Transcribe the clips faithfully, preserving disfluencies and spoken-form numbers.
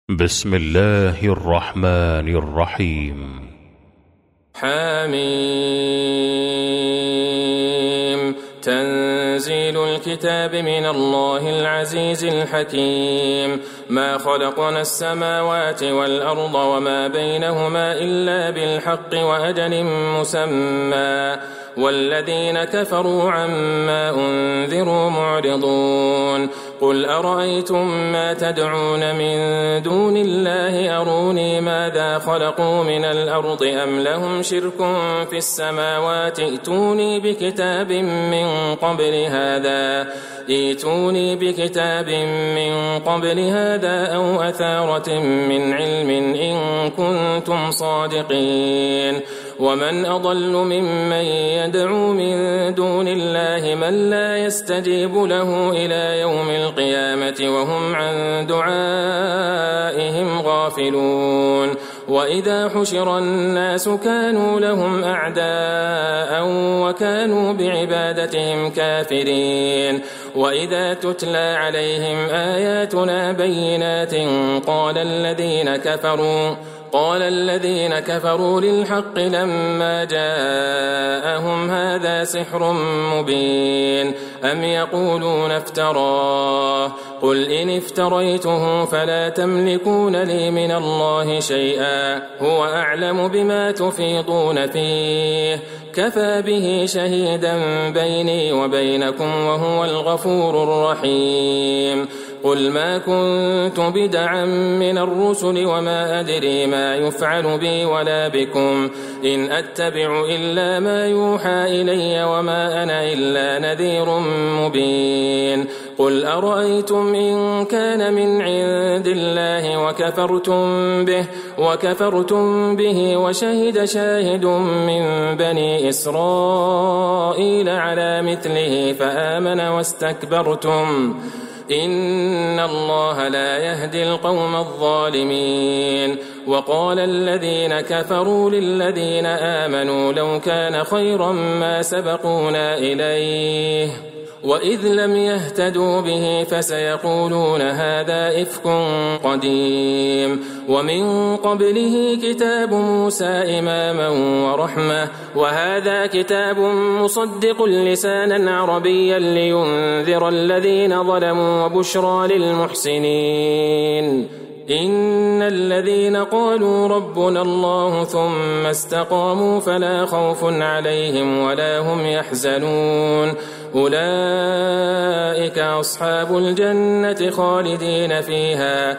بسم الله الرحمن الرحيم. حميم. تنزيل الكتاب من الله العزيز الحكيم. ما خلقنا السماوات والأرض وما بينهما إلا بالحق وأجل مسمى والذين كفروا عما أنذروا معرضون. قل أرأيتم ما تدعون من دون الله أروني ماذا خلقوا من الأرض أم لهم شرك في السماوات ائتوني بكتاب من قبل هذا ائتوني بكتاب من قبل هذا أو أثارة من علم إن كنتم صادقين. ومن أضل ممن يدعو من دون الله من لا يستجيب له إلى يوم القيامة وهم عن دعائهم غافلون. وإذا حشر الناس كانوا لهم أعداء وكانوا بعبادتهم كافرين. وإذا تتلى عليهم آياتنا بينات قال الذين كفروا قال الذين كفروا للحق لما جاءهم هذا سحر مبين أم يقولون افتراه قل إن افتريته فلا تملكون لي من الله شيئا هو أعلم بما تفيضون فيه كفى به شهيدا بيني وبينكم وهو الغفور الرحيم. قل ما كنت بدعا من الرسل وما أدري ما يفعل بي ولا بكم إن أتبع إلا ما يوحى إلي وما أنا إلا نذير مبين. قل أرأيتم إن كان من عند الله وكفرتم به وكفرتم به وشهد شاهد من بني إسرائيل على مثله فآمن واستكبرتم إن الله لا يهدي القوم الظالمين. وقال الذين كفروا للذين آمنوا لو كان خيرا ما سبقونا إليه وإذ لم يهتدوا به فسيقولون هذا إفك قديم. ومن قبله كتاب موسى إماما ورحمة وهذا كتاب مصدق لسانا عربيا لينذر الذين ظلموا وبشرى للمحسنين. إن الذين قالوا ربنا الله ثم استقاموا فلا خوف عليهم ولا هم يحزنون أولئك أصحاب الجنة خالدين فيها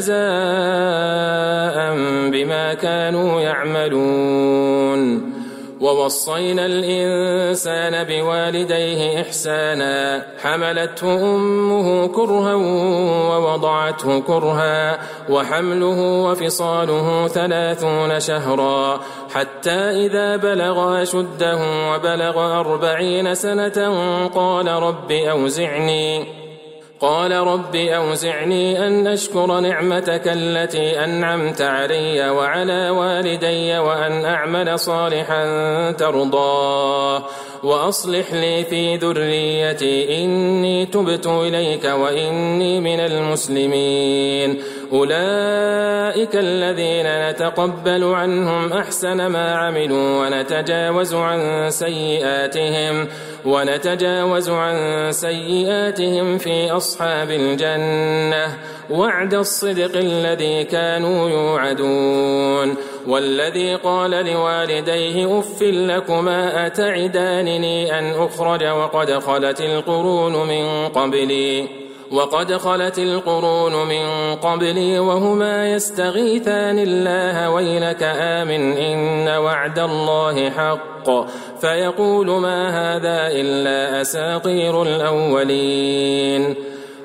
جزاء بما كانوا يعملون. ووصينا الإنسان بوالديه إحسانا حملته أمه كرها ووضعته كرها وحمله وفصاله ثلاثون شهرا حتى إذا بلغ أشده وبلغ أربعين سنة قال رب أوزعني قال رب أوزعني أن أشكر نعمتك التي أنعمت علي وعلى والدي وأن أعمل صالحا ترضاه وأصلح لي في ذريتي إني تبت إليك وإني من المسلمين. أولئك الذين نتقبل عنهم أحسن ما عملوا ونتجاوز عن سيئاتهم ونتجاوز عن سيئاتهم في أصحاب الجنة وعد الصدق الذي كانوا يوعدون. والذي قال لوالديه أف لكما أتعدانني أن أخرج وقد خلت القرون من قبلي وقد خلت القرون من قبلي وهما يستغيثان الله ويلك آمن إن وعد الله حق فيقول ما هذا إلا أساطير الأولين.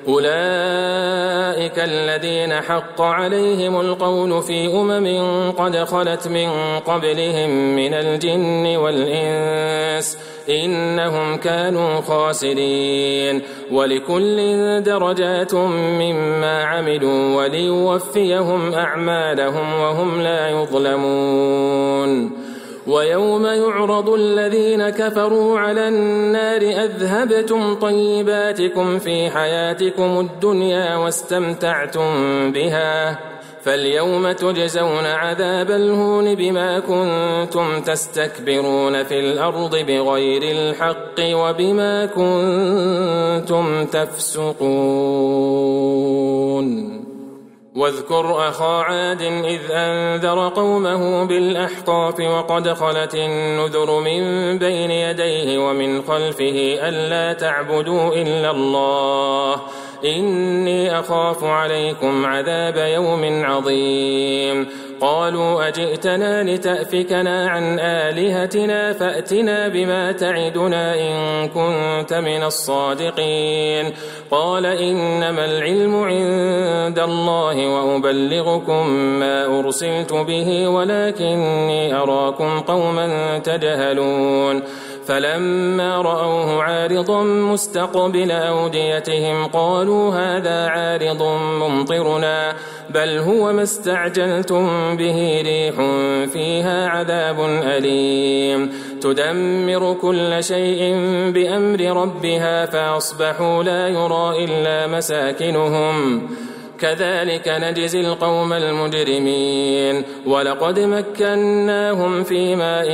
أولئك الذين حق عليهم القول في أمم قد خلت من قبلهم من الجن والإنس إنهم كانوا خاسرين. ولكل درجات مما عملوا وليوفيهم أعمالهم وهم لا يظلمون. ويوم يعرض الذين كفروا على النار أذهبتم طيباتكم في حياتكم الدنيا واستمتعتم بها فاليوم تجزون عذاب الهون بما كنتم تستكبرون في الأرض بغير الحق وبما كنتم تفسقون واذكر أخا عاد إذ أنذر قومه بالأحقاف وقد خلت النذر من بين يديه ومن خلفه ألا تعبدوا إلا الله إني أخاف عليكم عذاب يوم عظيم قالوا أجئتنا لتأفكنا عن آلهتنا فأتنا بما تعدنا إن كنت من الصادقين قال إنما العلم عند الله وأبلغكم ما أرسلت به ولكني أراكم قوما تجهلون فلما رأوه عارضا مستقبل أوديتهم قالوا هذا عارض ممطرنا بل هو ما استعجلتم به ريح فيها عذاب أليم تدمر كل شيء بأمر ربها فأصبحوا لا يرى إلا مساكنهم كذلك نجزي القوم المجرمين ولقد مكناهم في ماء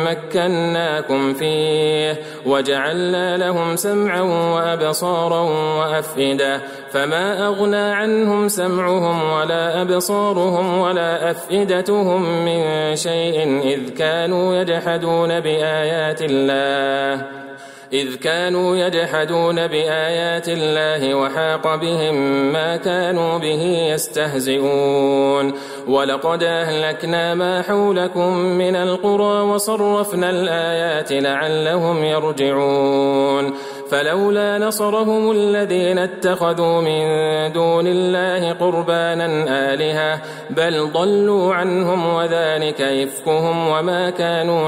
مكناكم فيه وجعلنا لهم سمعا وأبصارا وأفئدة فما أغنى عنهم سمعهم ولا أبصارهم ولا أفئدتهم من شيء إذ كانوا يجحدون بآيات الله إذ كانوا يجحدون بآيات الله وحاق بهم ما كانوا به يستهزئون ولقد أهلكنا ما حولكم من القرى وصرفنا الآيات لعلهم يرجعون فلولا نصرهم الذين اتخذوا من دون الله قربانا آلهة بل ضلوا عنهم وذلك إفكهم وما كانوا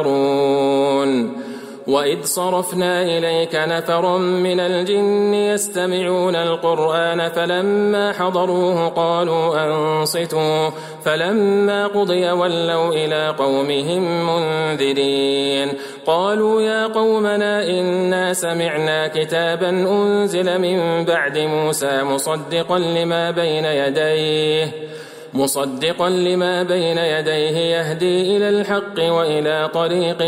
يفترون وإذ صرفنا إليك نفرا من الجن يستمعون القرآن فلما حضروه قالوا أنصتوا فلما قضي ولوا إلى قومهم منذرين قالوا يا قومنا إنا سمعنا كتابا أنزل من بعد موسى مصدقا لما بين يديه مصدقا لما بين يديه يهدي إلى الحق وإلى طريق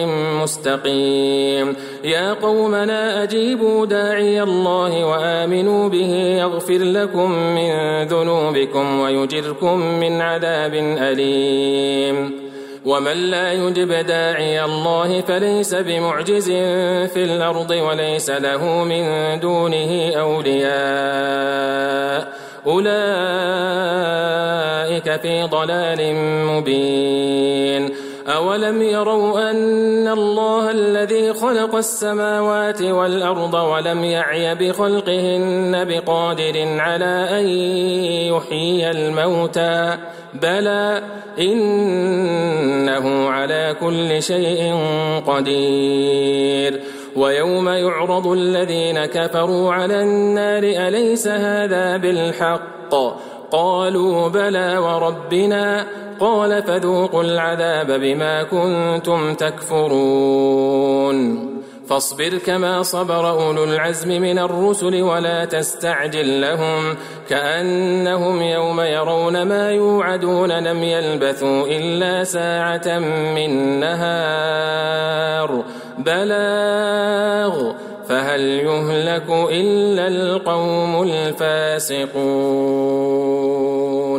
مستقيم يا قومنا أجيبوا داعي الله وآمنوا به يغفر لكم من ذنوبكم ويجركم من عذاب أليم ومن لا يجب داعي الله فليس بمعجز في الأرض وليس له من دونه أولياء أولئك في ضلال مبين أولم يروا أن الله الذي خلق السماوات والأرض ولم يعي بخلقهن بقادر على أن يحيي الموتى بلى إنه على كل شيء قدير ويوم يعرض الذين كفروا على النار أليس هذا بالحق قالوا بلى وربنا قال فذوقوا العذاب بما كنتم تكفرون فاصبر كما صبر أولو العزم من الرسل ولا تستعجل لهم كأنهم يوم يرون ما يوعدون لم يلبثوا إلا ساعة من نهار بلاغ فهل يهلك إلا القوم الفاسقون